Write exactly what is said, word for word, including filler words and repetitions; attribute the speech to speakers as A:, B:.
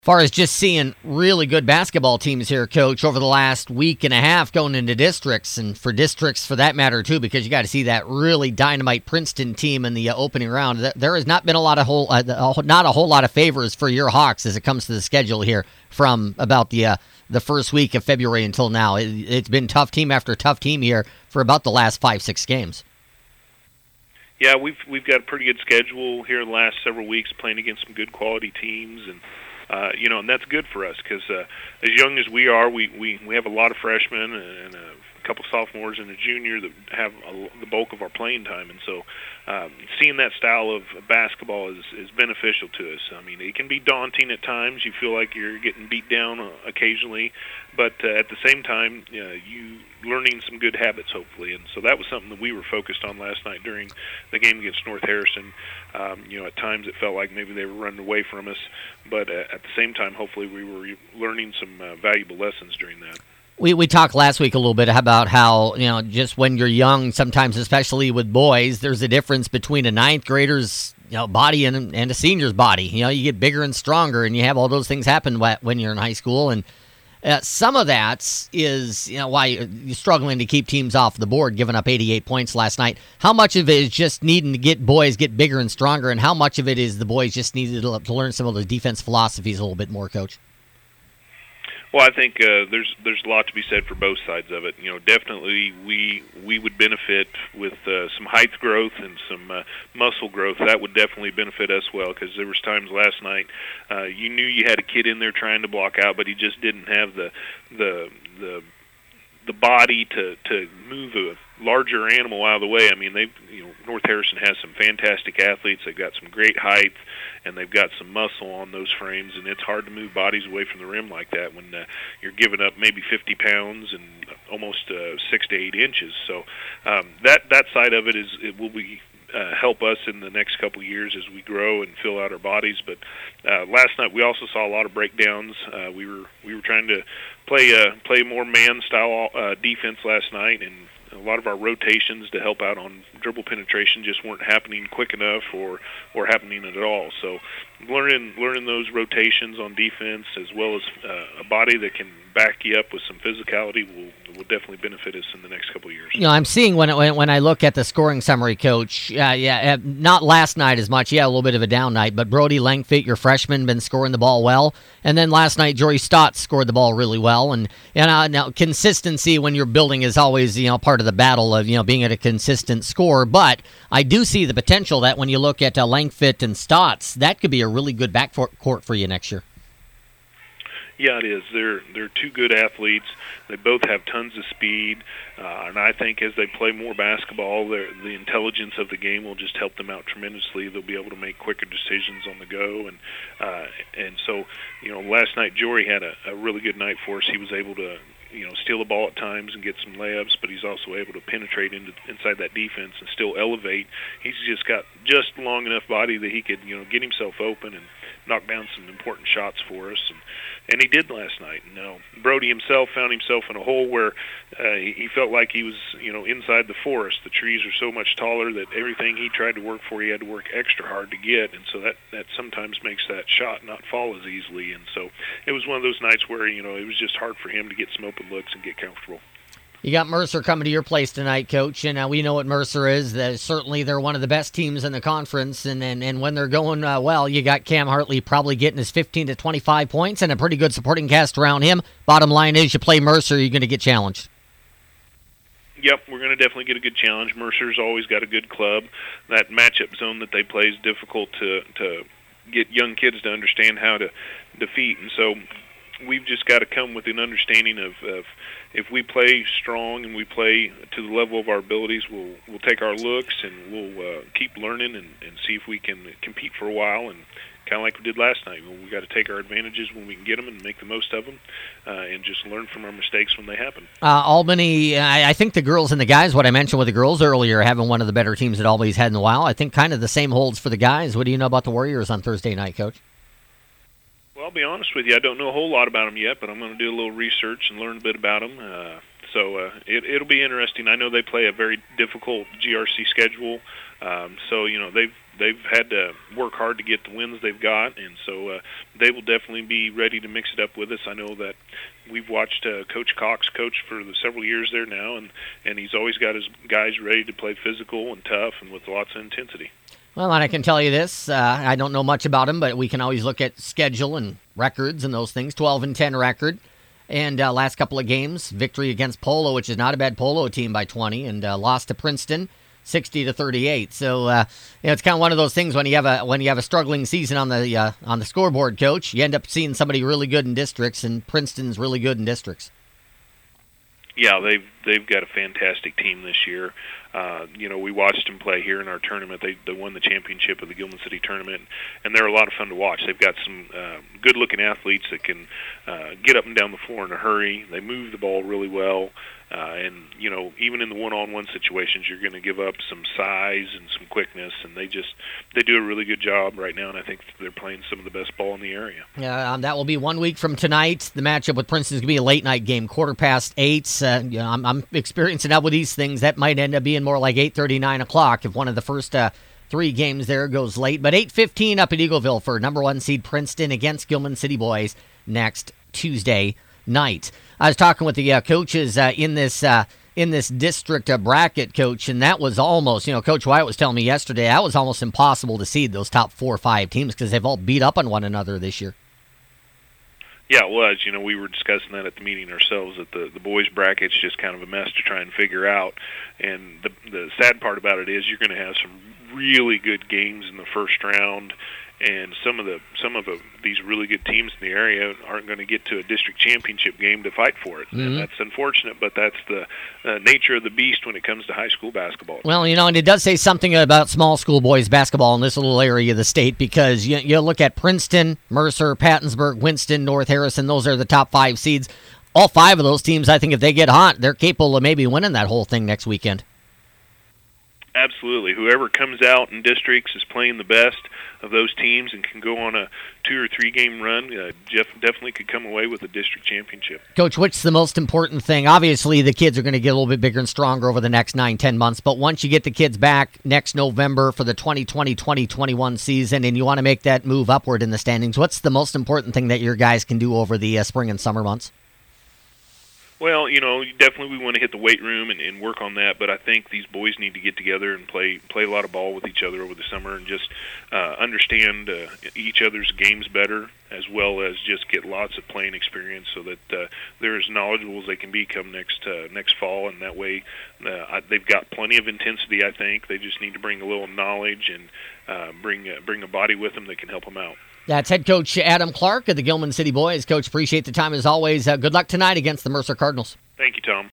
A: Far as just seeing really good basketball teams here, Coach, over the last week and a half going into districts, and for districts for that matter too, because you got to see that really dynamite Princeton team in the uh, opening round. There has not been a lot of whole, uh, not a whole lot of favors for your Hawks as it comes to the schedule here from about the uh, the first week of February until now. It, it's been tough team after tough team here for about the last five six games.
B: Yeah, we've we've got a pretty good schedule here the last several weeks, playing against some good quality teams, and. Uh, you know, and that's good for us because uh, as young as we are, we, we, we have a lot of freshmen and a couple sophomores and a junior that have a, the bulk of our playing time. And so um, seeing that style of basketball is, is beneficial to us. I mean, it can be daunting at times. You feel like you're getting beat down uh, occasionally. But uh, at the same time, uh, you learning some good habits, hopefully. And so that was something that we were focused on last night during the game against North Harrison. Um, you know, at times it felt like maybe they were running away from us. But uh, at the same time, hopefully we were learning some uh, valuable lessons during that.
A: We we talked last week a little bit about how, you know, just when you're young, sometimes especially with boys, there's a difference between a ninth grader's, you know, body and, and a senior's body. You know, you get bigger and stronger, and you have all those things happen when you're in high school. And uh, some of that is, you know, why you're struggling to keep teams off the board, giving up eighty-eight points last night. How much of it is just needing to get boys get bigger and stronger, and how much of it is the boys just needed to, to learn some of the defense philosophies a little bit more, Coach?
B: Well, I think uh, there's there's a lot to be said for both sides of it. You know, definitely we we would benefit with uh, some height growth and some uh, muscle growth. That would definitely benefit us well, because there was times last night uh, you knew you had a kid in there trying to block out, but he just didn't have the the the the body to to move a larger animal out of the way. I mean, they you know North Harrison has some fantastic athletes. They've got some great height, and they've got some muscle on those frames, and it's hard to move bodies away from the rim like that when uh, you're giving up maybe fifty pounds and almost uh, six to eight inches. So um, that that side of it is it will be uh, help us in the next couple of years as we grow and fill out our bodies. But uh, last night we also saw a lot of breakdowns. Uh, we were we were trying to play uh, play more man style uh, defense last night, and a lot of our rotations to help out on dribble penetration just weren't happening quick enough or, or happening at all. So learning learning those rotations on defense, as well as uh, a body that can back you up with some physicality, will will definitely benefit us in the next couple of years.
A: You know, I'm seeing when when, when I look at the scoring summary, Coach, uh, yeah, uh, not last night as much. Yeah, a little bit of a down night, but Brody Langfit, your freshman, been scoring the ball well. And then last night, Jory Stotts scored the ball really well. And, and uh, now consistency when you're building is always, you know, part of the battle of, you know, being at a consistent score. But I do see the potential that when you look at uh, Langfit and Stotts, that could be a really good backcourt for you next year.
B: Yeah, it is. They're they're two good athletes. They both have tons of speed, uh, and I think as they play more basketball, the intelligence of the game will just help them out tremendously. They'll be able to make quicker decisions on the go, and uh, and so you know, last night Jory had a, a really good night for us. He was able to, you know, steal the ball at times and get some layups, but he's also able to penetrate into inside that defense and still elevate. He's just got just long enough body that he could, you know, get himself open and knock down some important shots for us, and and he did last night. You know, Brody himself found himself in a hole where uh, he, he felt like he was, you know, inside the forest. The trees are so much taller that everything he tried to work for, he had to work extra hard to get, and so that that sometimes makes that shot not fall as easily. And so it was one of those nights where, you know, it was just hard for him to get some open looks and get comfortable.
A: You got Mercer coming to your place tonight, Coach, and uh, we know what Mercer is. Uh, certainly they're one of the best teams in the conference, and and, and when they're going uh, well, you got Cam Hartley probably getting his fifteen to twenty-five points and a pretty good supporting cast around him. Bottom line is you play Mercer, you're going to get challenged.
B: Yep, we're going to definitely get a good challenge. Mercer's always got a good club. That matchup zone that they play is difficult to, to get young kids to understand how to defeat, and so we've just got to come with an understanding of, of if we play strong and we play to the level of our abilities, we'll we'll take our looks and we'll uh, keep learning and, and see if we can compete for a while. And kind of like we did last night, we got to take our advantages when we can get them and make the most of them, uh, and just learn from our mistakes when they happen.
A: Uh, Albany, I, I think the girls and the guys, what I mentioned with the girls earlier, having one of the better teams that Albany's had in a while. I think kind of the same holds for the guys. What do you know about the Warriors on Thursday night, Coach?
B: Well, I'll be honest with you. I don't know a whole lot about them yet, but I'm going to do a little research and learn a bit about them. Uh, so uh, it, it'll be interesting. I know they play a very difficult G R C schedule. Um, so, you know, they've they've had to work hard to get the wins they've got, and so uh, they will definitely be ready to mix it up with us. I know that we've watched uh, Coach Cox coach for the several years there now, and, and he's always got his guys ready to play physical and tough and with lots of intensity.
A: Well, and I can tell you this, uh, I don't know much about him, but we can always look at schedule and records and those things. twelve and ten record. And uh, last couple of games, victory against Polo, which is not a bad Polo team by twenty, and uh, lost to Princeton, sixty to thirty-eight. So uh, you know, it's kind of one of those things when you have a when you have a struggling season on the uh, on the scoreboard, Coach. You end up seeing somebody really good in districts, and Princeton's really good in districts.
B: Yeah, they've they've got a fantastic team this year. Uh, you know, we watched them play here in our tournament. They, they won the championship of the Gilman City tournament, and they're a lot of fun to watch. They've got some uh, good-looking athletes that can uh, get up and down the floor in a hurry. They move the ball really well. Uh, and, you know, even in the one-on-one situations, you're going to give up some size and some quickness, and they just they do a really good job right now, and I think they're playing some of the best ball in the area.
A: Yeah, um, that will be one week from tonight. The matchup with Princeton is going to be a late-night game, quarter past eight. Uh, you know, I'm, I'm experiencing that with these things. That might end up being more like eight thirty, nine o'clock if one of the first uh, three games there goes late. But eight fifteen up at Eagleville for number one seed Princeton against Gilman City Boys next Tuesday night. I was talking with the uh, coaches uh, in this uh, in this district uh, bracket, Coach, and that was almost, you know, Coach Wyatt was telling me yesterday, that was almost impossible to seed those top four or five teams because they've all beat up on one another this year.
B: Yeah, it was. You know, we were discussing that at the meeting ourselves, that the, the boys' bracket's just kind of a mess to try and figure out. And the, the sad part about it is you're going to have some really good games in the first round, and some of the some of the, these really good teams in the area aren't going to get to a district championship game to fight for it. Mm-hmm. And that's unfortunate, but that's the uh, nature of the beast when it comes to high school basketball.
A: Well, you know, and it does say something about small school boys basketball in this little area of the state, because you, you look at Princeton, Mercer, Pattonsburg, Winston, North Harrison, those are the top five seeds. All five of those teams, I think if they get hot, they're capable of maybe winning that whole thing next weekend.
B: Absolutely. Whoever comes out in districts is playing the best of those teams and can go on a two or three game run. Uh, Jeff definitely could come away with a district championship.
A: Coach, what's the most important thing? Obviously, the kids are going to get a little bit bigger and stronger over the next nine, ten months, but once you get the kids back next November for the twenty twenty, twenty twenty-one season and you want to make that move upward in the standings, what's the most important thing that your guys can do over the uh, spring and summer months?
B: Well, you know, definitely we want to hit the weight room and, and work on that, but I think these boys need to get together and play play a lot of ball with each other over the summer and just uh, understand uh, each other's games better, as well as just get lots of playing experience so that uh, they're as knowledgeable as they can be come next uh, next fall, and that way uh, they've got plenty of intensity, I think. They just need to bring a little knowledge and uh, bring, uh, bring a body with them that can help them out.
A: That's head coach Adam Clark of the Gilman City Boys. Coach, appreciate the time as always. Uh, good luck tonight against the Mercer Cardinals.
B: Thank you, Tom.